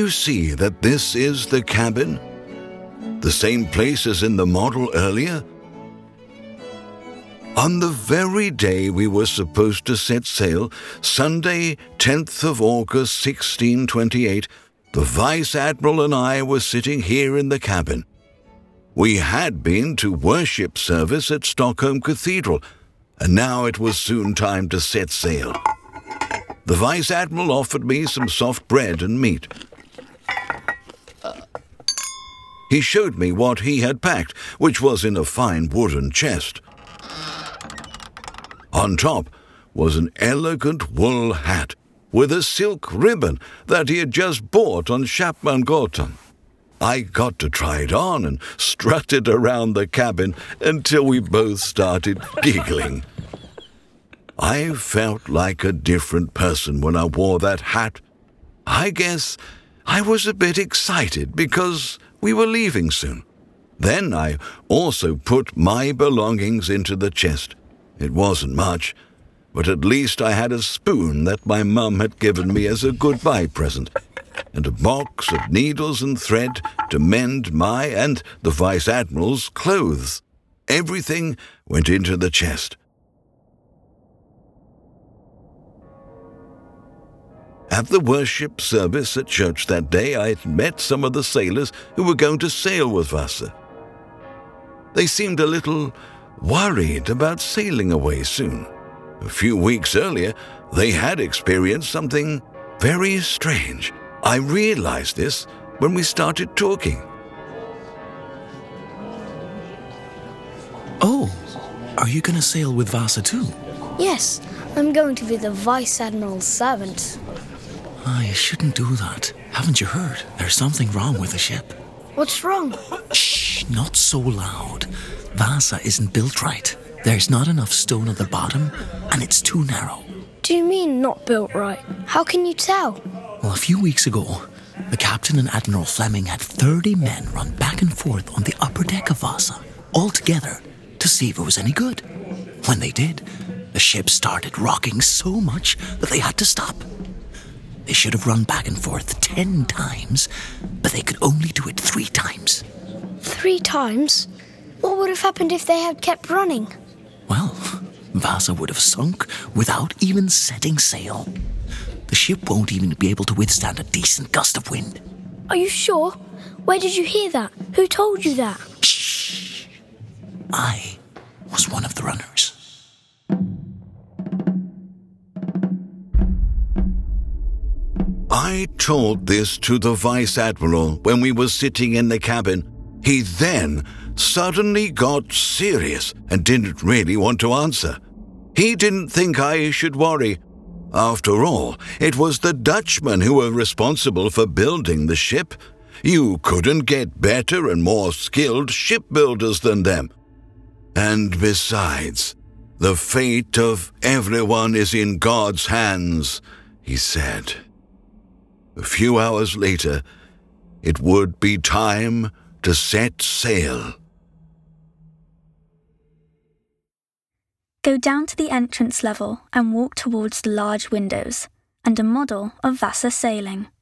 you see that this is the cabin? The same place as in the model earlier? On the very day we were supposed to set sail, Sunday, 10th of August, 1628, the Vice Admiral and I were sitting here in the cabin. We had been to worship service at Stockholm Cathedral, and now it was soon time to set sail. The Vice Admiral offered me some soft bread and meat. He showed me what he had packed, which was in a fine wooden chest. On top was an elegant wool hat with a silk ribbon that he had just bought on Chapman-Gatan. I got to try it on and strut it around the cabin until we both started giggling. I felt like a different person when I wore that hat. I guess I was a bit excited because we were leaving soon. Then I also put my belongings into the chest. It wasn't much, but at least I had a spoon that my mum had given me as a goodbye present, and a box of needles and thread to mend my and the Vice Admiral's clothes. Everything went into the chest. At the worship service at church that day, I had met some of the sailors who were going to sail with Vasa. They seemed a little worried about sailing away soon. A few weeks earlier, they had experienced something very strange. I realized this when we started talking. Oh, are you going to sail with Vasa too? Yes, I'm going to be the Vice Admiral's servant. You shouldn't do that. Haven't you heard? There's something wrong with the ship. What's wrong? Shh, not so loud. Vasa isn't built right. There's not enough stone at the bottom, and it's too narrow. Do you mean not built right? How can you tell? Well, a few weeks ago, the captain and Admiral Fleming had 30 men run back and forth on the upper deck of Vasa, all together, to see if it was any good. When they did, the ship started rocking so much that they had to stop. They should have run back and forth 10 times, but they could only do it 3 times. 3 times? What would have happened if they had kept running? Well, Vasa would have sunk without even setting sail. The ship won't even be able to withstand a decent gust of wind. Are you sure? Where did you hear that? Who told you that? Shh! I was one of the runners. I told this to the Vice Admiral when we were sitting in the cabin. He then suddenly got serious and didn't really want to answer. He didn't think I should worry. After all, it was the Dutchmen who were responsible for building the ship. You couldn't get better and more skilled shipbuilders than them. And besides, the fate of everyone is in God's hands, he said. A few hours later, it would be time to set sail. Go down to the entrance level and walk towards the large windows and a model of Vasa sailing.